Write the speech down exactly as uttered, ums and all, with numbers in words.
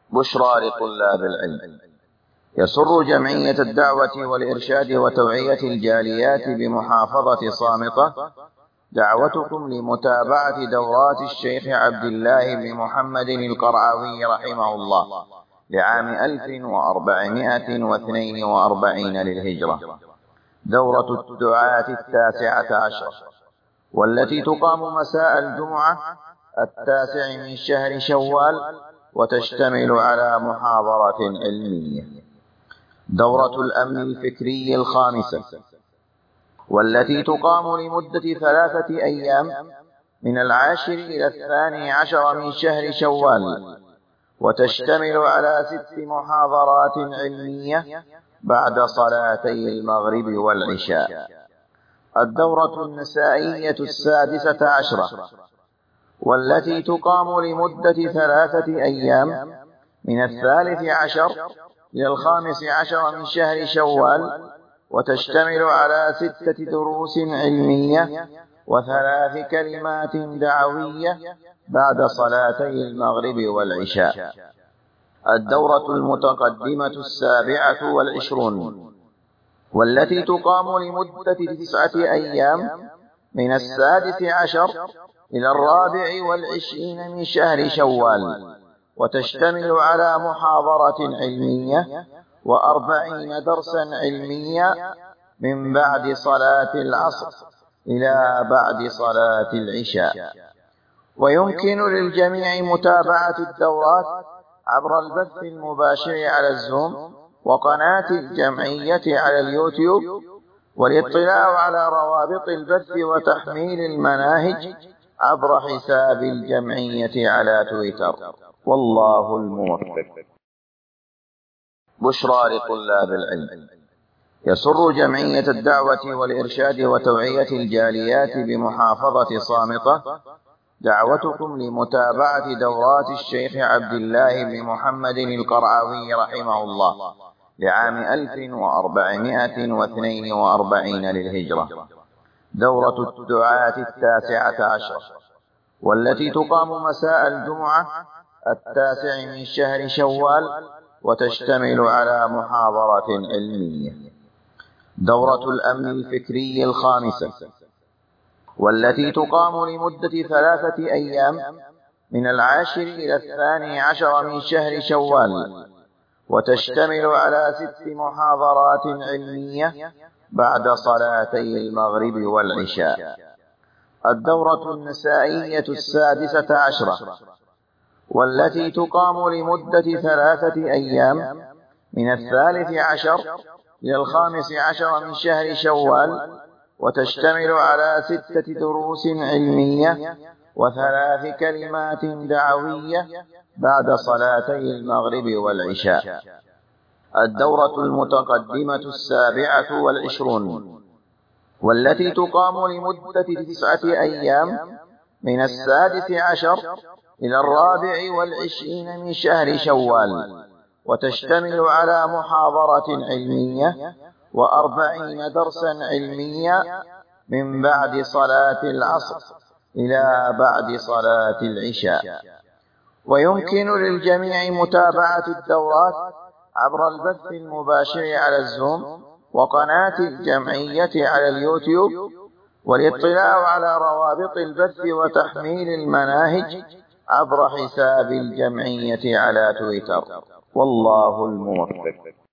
بشرى لطلاب العلم. يسر جمعية الدعوة والإرشاد وتوعية الجاليات بمحافظة صامتة دعوتكم لمتابعة دورات الشيخ عبد الله بن محمد القرعوي رحمه الله لعام ألف وأربعمائة واثنين وأربعين للهجرة، دورة الدعاة التاسعة عشر، والتي تقام مساء الجمعة التاسع من شهر شوال، وتشتمل على محاضرة علمية. دورة الأمن الفكري الخامسة، والتي تقام لمدة ثلاثة أيام من العاشر إلى الثاني عشر من شهر شوال، وتشتمل على ست محاضرات علمية بعد صلاتي المغرب والعشاء. الدورة النسائية السادسة عشرة، والتي تقام لمدة ثلاثة أيام من الثالث عشر إلى الخامس عشر من شهر شوال، وتشتمل على ستة دروس علمية وثلاث كلمات دعوية بعد صلاتي المغرب والعشاء. الدورة المتقدمة السابعة والعشرون، والتي تقام لمدة تسعة أيام من السادس عشر إلى الرابع والعشرين من شهر شوال، وتشتمل على محاضرة علمية وأربعين درسا علميا من بعد صلاة العصر إلى بعد صلاة العشاء. ويمكن للجميع متابعة الدورات عبر البث المباشر على الزوم وقناة الجمعية على اليوتيوب، والاطلاع على روابط البث وتحميل المناهج عبر حساب الجمعية على تويتر. والله الموفق. بشرى لطلاب العلم. يسر جمعية الدعوة والإرشاد وتوعية الجاليات بمحافظة صامتة دعوتكم لمتابعة دورات الشيخ عبد الله بن محمد القرعوي رحمه الله لعام ألف وأربعمائة واثنين وأربعين للهجرة، دورة الدعاة التاسعة عشر، والتي تقام مساء الجمعة التاسع من شهر شوال، وتشتمل على محاضرة علمية. دورة الأمن الفكري الخامسة، والتي تقام لمدة ثلاثة أيام من العاشر إلى الثاني عشر من شهر شوال، وتشتمل على ست محاضرات علمية بعد صلاتي المغرب والعشاء. الدورة النسائية السادسة عشرة، والتي تقام لمدة ثلاثة أيام من الثالث عشر إلى الخامس عشر من شهر شوال، وتشتمل على ستة دروس علمية وثلاث كلمات دعوية بعد صلاتي المغرب والعشاء. الدورة المتقدمة السابعة والعشرون، والتي تقام لمدة تسعة أيام من السادس عشر إلى الرابع والعشرين من شهر شوال، وتشتمل على محاضرة علمية وأربعين درسا علميا من بعد صلاة العصر إلى بعد صلاة العشاء. ويمكن للجميع متابعة الدورات عبر البث المباشر على الزوم وقناة الجمعية على اليوتيوب، والاطلاع على روابط البث وتحميل المناهج عبر حساب الجمعية على تويتر. والله الموفق.